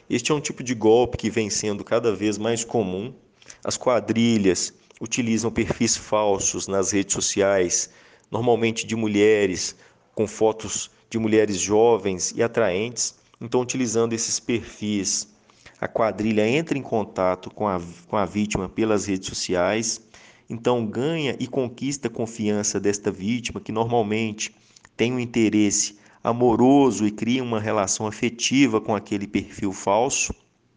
Este é um tipo de golpe que vem sendo cada vez mais comum. As quadrilhas utilizam perfis falsos nas redes sociais, normalmente de mulheres, com fotos de mulheres jovens e atraentes. Então, utilizando esses perfis, a quadrilha entra em contato com a vítima pelas redes sociais, então ganha e conquista a confiança desta vítima, que normalmente tem um interesse amoroso e cria uma relação afetiva com aquele perfil falso.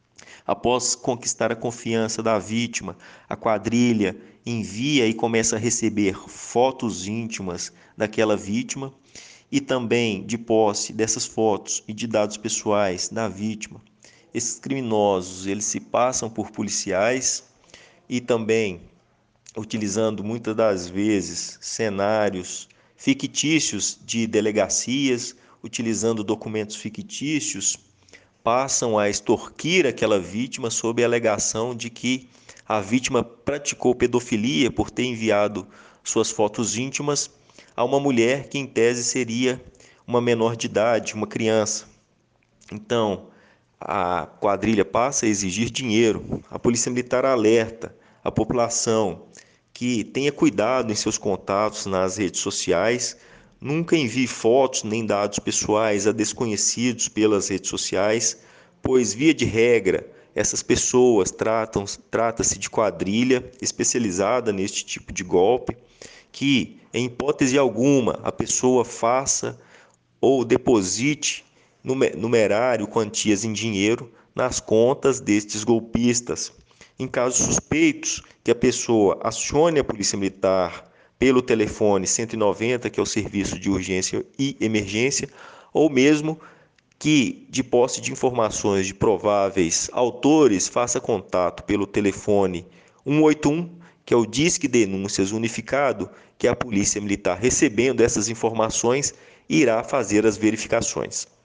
Após conquistar a confiança da vítima, a quadrilha envia e começa a receber fotos íntimas daquela vítima e também de posse dessas fotos e de dados pessoais da vítima. Esses criminosos, eles se passam por policiais e também utilizando muitas das vezes cenários fictícios de delegacias, utilizando documentos fictícios, passam a extorquir aquela vítima sob a alegação de que a vítima praticou pedofilia por ter enviado suas fotos íntimas a uma mulher que, em tese, seria uma menor de idade, uma criança. Então, a quadrilha passa a exigir dinheiro. A Polícia Militar alerta a população que tenha cuidado em seus contatos nas redes sociais, nunca envie fotos nem dados pessoais a desconhecidos pelas redes sociais, pois, via de regra, essas pessoas trata-se de quadrilha especializada neste tipo de golpe, que, em hipótese alguma, a pessoa faça ou deposite numerário quantias em dinheiro nas contas destes golpistas. Em casos suspeitos, que a pessoa acione a Polícia Militar pelo telefone 190, que é o serviço de urgência e emergência, ou mesmo que, de posse de informações de prováveis autores, faça contato pelo telefone 181, que é o Disque Denúncias Unificado, que a Polícia Militar, recebendo essas informações, irá fazer as verificações.